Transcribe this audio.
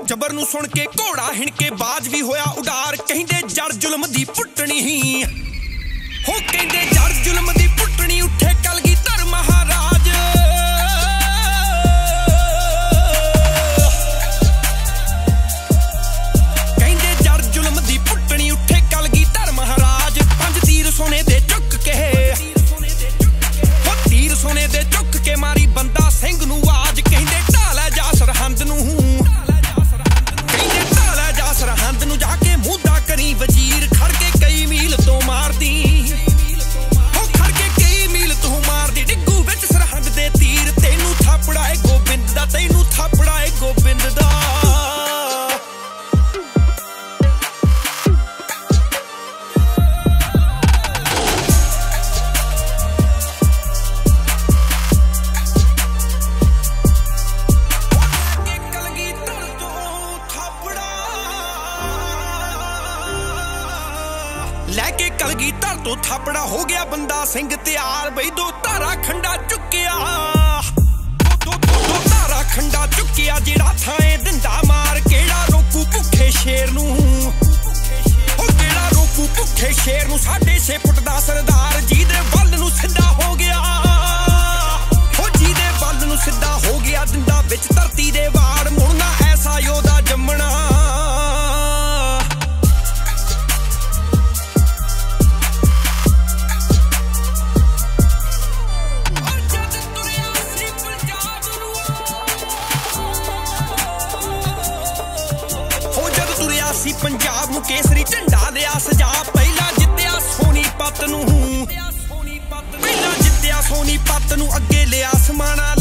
जबर नूं सुन के घोड़ा हिणके बाज भी होया उडार। कहिंदे जड़ जुल्म दी पुट्टणी हो कहिंदे जड़ जुल्म दी पुट्टणी उठे कलगीधर महाराज। कहिंदे जड़ जुल्म दी पुट्टणी उठे कलगीधर महाराज। पंज तीर सोने दे चुक के हो तीर सोने दे चुक के मारी बंदा सिंह नूं आवाज। कहिंदे ढाला जा सरहंद नूं सरहंद नूं जाके मुद्दा करी वजीर। खड़ के कई मील तो मार दी हो खड़ के कई मील तो मार दी। डिग्गू विच सरहंद दे तीर तैनू थापड़ा है गोबिंद दा तैनू थापड़ा है गोबिंद दा। लैके कलगीधर तो थापड़ा हो गया बंदा सिंह तैयार। बई दो धारा खंडा चुकिया दो धारा खंडा चुकिया। जेड़ा थाए दिंदा मार केड़ा रोकू भुखे शेर नूं हो केड़ा रोकू भुखे शेर नूं। 6.5 फुट दा सरदार जीदे बल नूं सिद्धा हो गया हो जीदे बल नूं सिद्धा हो गया। दिंदा विच धरती दे वाड़ मुड़ना ऐसा योदा जम्मना। पंजाब नूं केसरी झंडा दिया सजा। पहला जित्तिया सोनीपत नूं पहला जित्तिया सोनीपत नूं अगे लिया समाना।